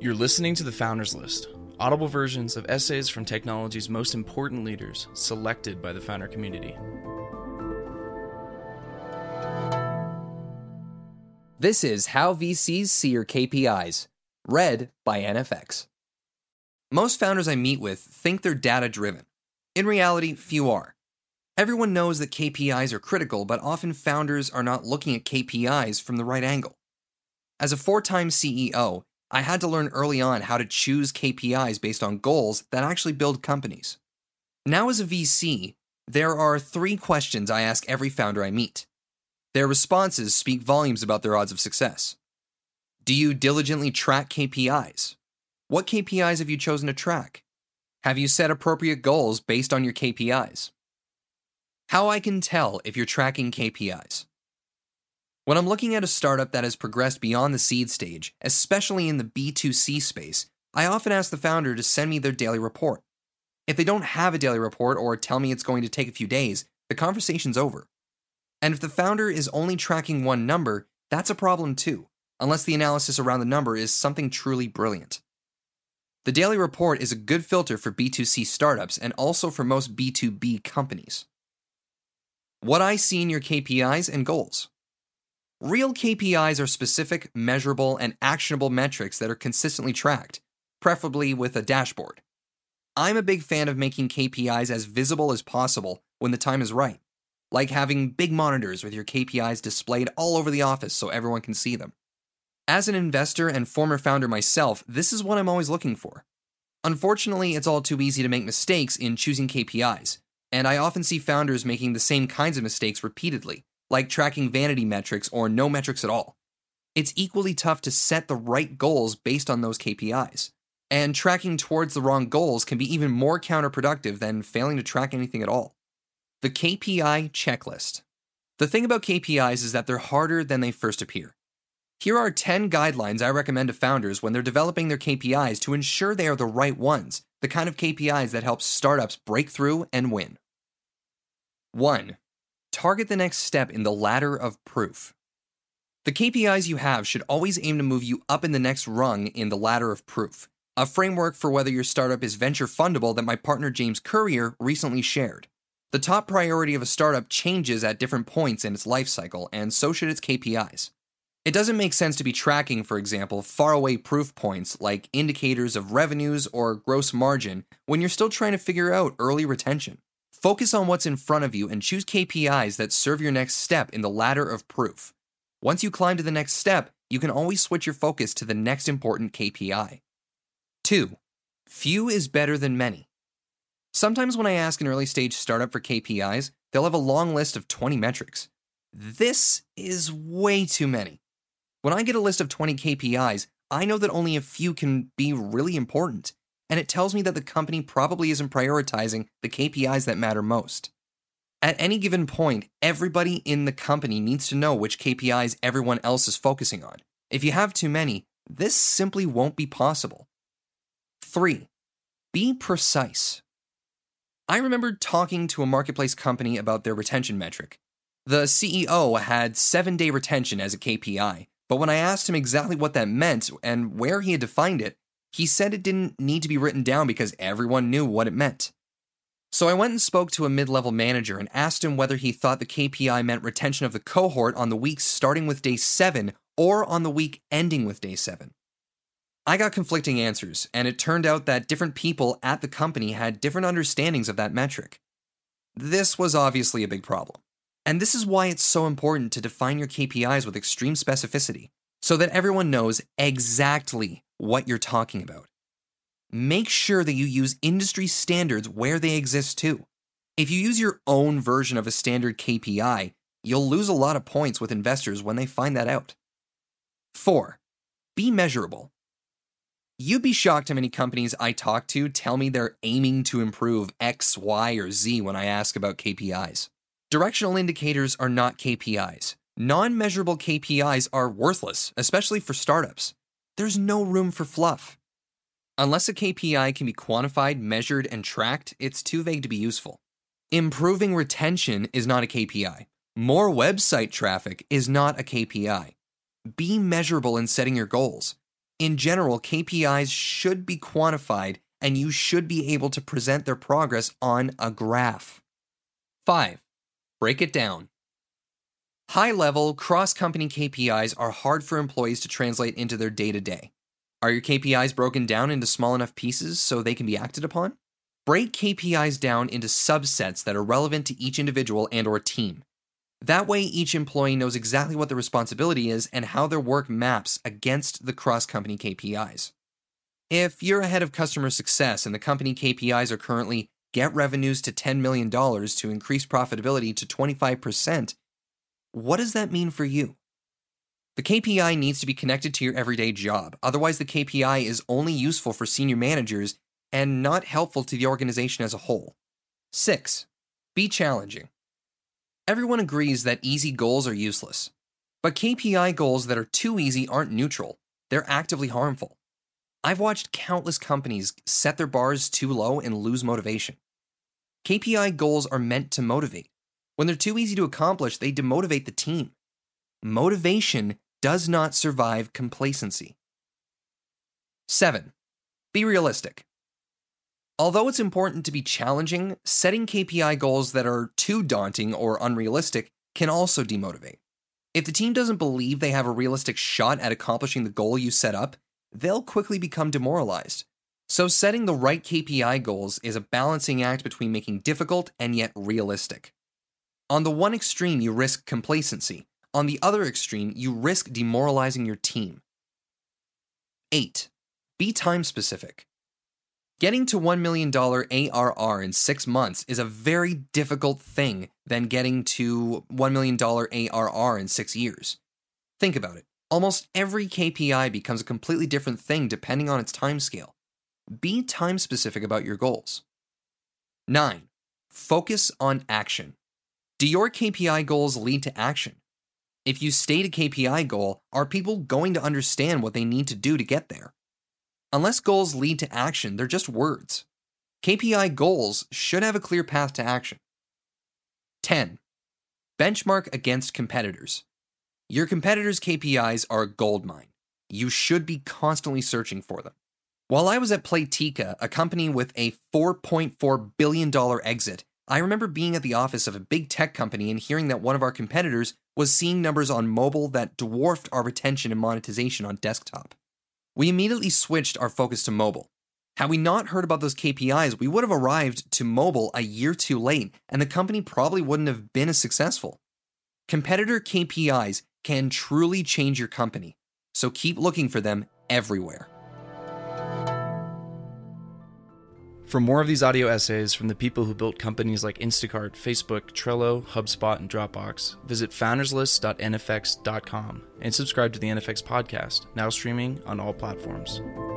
You're listening to The Founders List, audible versions of essays from technology's most important leaders, selected by the founder community. This is How VCs See Your KPIs, read by NFX. Most founders I meet with think they're data-driven. In reality, few are. Everyone knows that KPIs are critical, but often founders are not looking at KPIs from the right angle. As a 4-time CEO, I had to learn early on how to choose KPIs based on goals that actually build companies. Now as a VC, there are 3 questions I ask every founder I meet. Their responses speak volumes about their odds of success. Do you diligently track KPIs? What KPIs have you chosen to track? Have you set appropriate goals based on your KPIs? How I can tell if you're tracking KPIs. When I'm looking at a startup that has progressed beyond the seed stage, especially in the B2C space, I often ask the founder to send me their daily report. If they don't have a daily report or tell me it's going to take a few days, the conversation's over. And if the founder is only tracking one number, that's a problem too, unless the analysis around the number is something truly brilliant. The daily report is a good filter for B2C startups and also for most B2B companies. What I see in your KPIs and goals. Real KPIs are specific, measurable, and actionable metrics that are consistently tracked, preferably with a dashboard. I'm a big fan of making KPIs as visible as possible when the time is right, like having big monitors with your KPIs displayed all over the office so everyone can see them. As an investor and former founder myself, this is what I'm always looking for. Unfortunately, it's all too easy to make mistakes in choosing KPIs, and I often see founders making the same kinds of mistakes repeatedly, like tracking vanity metrics or no metrics at all. It's equally tough to set the right goals based on those KPIs, and tracking towards the wrong goals can be even more counterproductive than failing to track anything at all. The KPI checklist. The thing about KPIs is that they're harder than they first appear. Here are 10 guidelines I recommend to founders when they're developing their KPIs to ensure they are the right ones, the kind of KPIs that help startups break through and win. 1. Target the next step in the ladder of proof. The KPIs you have should always aim to move you up in the next rung in the ladder of proof, a framework for whether your startup is venture fundable that my partner James Currier recently shared. The top priority of a startup changes at different points in its life cycle, and so should its KPIs. It doesn't make sense to be tracking, for example, faraway proof points like indicators of revenues or gross margin when you're still trying to figure out early retention. Focus on what's in front of you and choose KPIs that serve your next step in the ladder of proof. Once you climb to the next step, you can always switch your focus to the next important KPI. 2. Few is better than many. Sometimes when I ask an early stage startup for KPIs, they'll have a long list of 20 metrics. This is way too many. When I get a list of 20 KPIs, I know that only a few can be really important, and it tells me that the company probably isn't prioritizing the KPIs that matter most. At any given point, everybody in the company needs to know which KPIs everyone else is focusing on. If you have too many, this simply won't be possible. 3. Be precise. I remember talking to a marketplace company about their retention metric. The CEO had 7-day retention as a KPI, but when I asked him exactly what that meant and where he had defined it, he said it didn't need to be written down because everyone knew what it meant. So I went and spoke to a mid-level manager and asked him whether he thought the KPI meant retention of the cohort on the week starting with day 7 or on the week ending with day 7. I got conflicting answers, and it turned out that different people at the company had different understandings of that metric. This was obviously a big problem. And this is why it's so important to define your KPIs with extreme specificity, so that everyone knows exactly what you're talking about. Make sure that you use industry standards where they exist too. If you use your own version of a standard KPI, you'll lose a lot of points with investors when they find that out. 4. Be measurable. You'd be shocked how many companies I talk to tell me they're aiming to improve X, Y, or Z when I ask about KPIs. Directional indicators are not KPIs. Non-measurable KPIs are worthless, especially for startups. There's no room for fluff. Unless a KPI can be quantified, measured, and tracked, it's too vague to be useful. Improving retention is not a KPI. More website traffic is not a KPI. Be measurable in setting your goals. In general, KPIs should be quantified and you should be able to present their progress on a graph. 5. Break it down. High-level, cross-company KPIs are hard for employees to translate into their day-to-day. Are your KPIs broken down into small enough pieces so they can be acted upon? Break KPIs down into subsets that are relevant to each individual and/or team. That way, each employee knows exactly what their responsibility is and how their work maps against the cross-company KPIs. If you're a head of customer success and the company KPIs are currently get revenues to $10 million to increase profitability to 25%, what does that mean for you? The KPI needs to be connected to your everyday job. Otherwise, the KPI is only useful for senior managers and not helpful to the organization as a whole. 6. Be challenging. Everyone agrees that easy goals are useless. But KPI goals that are too easy aren't neutral. They're actively harmful. I've watched countless companies set their bars too low and lose motivation. KPI goals are meant to motivate. When they're too easy to accomplish, they demotivate the team. Motivation does not survive complacency. 7. Be realistic. Although it's important to be challenging, setting KPI goals that are too daunting or unrealistic can also demotivate. If the team doesn't believe they have a realistic shot at accomplishing the goal you set up, they'll quickly become demoralized. So setting the right KPI goals is a balancing act between making difficult and yet realistic. On the one extreme, you risk complacency. On the other extreme, you risk demoralizing your team. 8. Be time specific. Getting to $1 million ARR in 6 months is a very difficult thing than getting to $1 million ARR in 6 years. Think about it. Almost every KPI becomes a completely different thing depending on its timescale. Be time specific about your goals. 9. Focus on action. Do your KPI goals lead to action? If you state a KPI goal, are people going to understand what they need to do to get there? Unless goals lead to action, they're just words. KPI goals should have a clear path to action. 10. Benchmark against competitors. Your competitors' KPIs are a goldmine. You should be constantly searching for them. While I was at Playtika, a company with a $4.4 billion exit, I remember being at the office of a big tech company and hearing that one of our competitors was seeing numbers on mobile that dwarfed our retention and monetization on desktop. We immediately switched our focus to mobile. Had we not heard about those KPIs, we would have arrived to mobile a year too late, and the company probably wouldn't have been as successful. Competitor KPIs can truly change your company, so keep looking for them everywhere. For more of these audio essays from the people who built companies like Instacart, Facebook, Trello, HubSpot, and Dropbox, visit founderslist.nfx.com and subscribe to the NFX podcast, now streaming on all platforms.